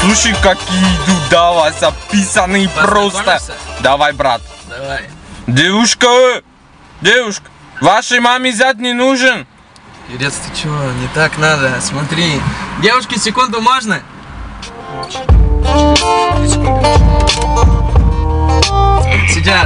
Слушай, какие идут, давай, записанные просто. Давай, брат. Давай. Девушка, вашей маме зять не нужен? Юрец, ты чё, не так надо, смотри. Девушки, секунду, можно? Сейчас.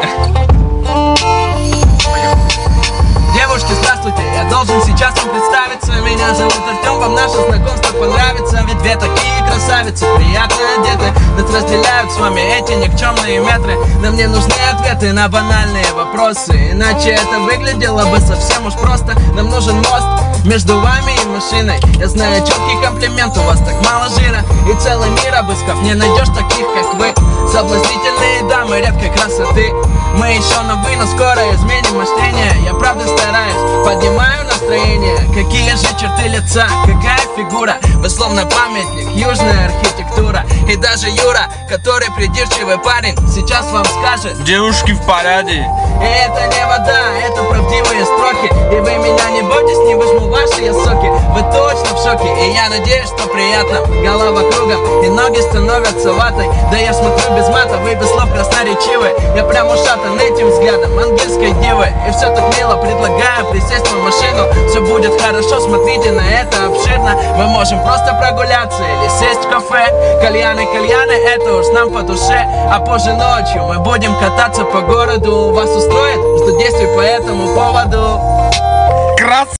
Девушки, здравствуйте, я должен сейчас вам представиться. Меня зовут Артем, вам наше знакомство понравится. Ведь две такие красавицы, приятно одеты. Нас разделяют с вами эти никчемные метры. Нам не нужны ответы на банальные вопросы, иначе это выглядело бы совсем уж просто. Нам нужен мост между вами и машиной. Я знаю четкий комплимент, у вас так мало жира. И целый мир обыскав, не найдешь таких, как вы. Соблазнительные дамы редкой красоты. Мы еще на вы, но скоро изменим мышление. Я правда стараюсь, поднимаю настроение. Какие же черты лица, какая фигура. Вы словно памятник, южная архитектура. И даже Юра, который придирчивый парень, сейчас вам скажет: девушки в порядке. И это не вода, это правдивые строки. И вы меня не бойтесь, не выжму ваши я соки. Вы точно в шоке, и я надеюсь, что приятно. Голова кругом, и ноги становятся ватой. Да я смотрю без мата, вы без слов красноречивы. Я прям ушатан этим взглядом ангельской девы. И все так мило, предлагаю присесть в машину. Все будет хорошо, смотрите на это обширно. Мы можем просто прогуляться или сесть в кафе. Кальяны, это уж нам по душе. А позже ночью мы будем кататься по городу. Вас устроит, что действий по этому поводу? Красавица!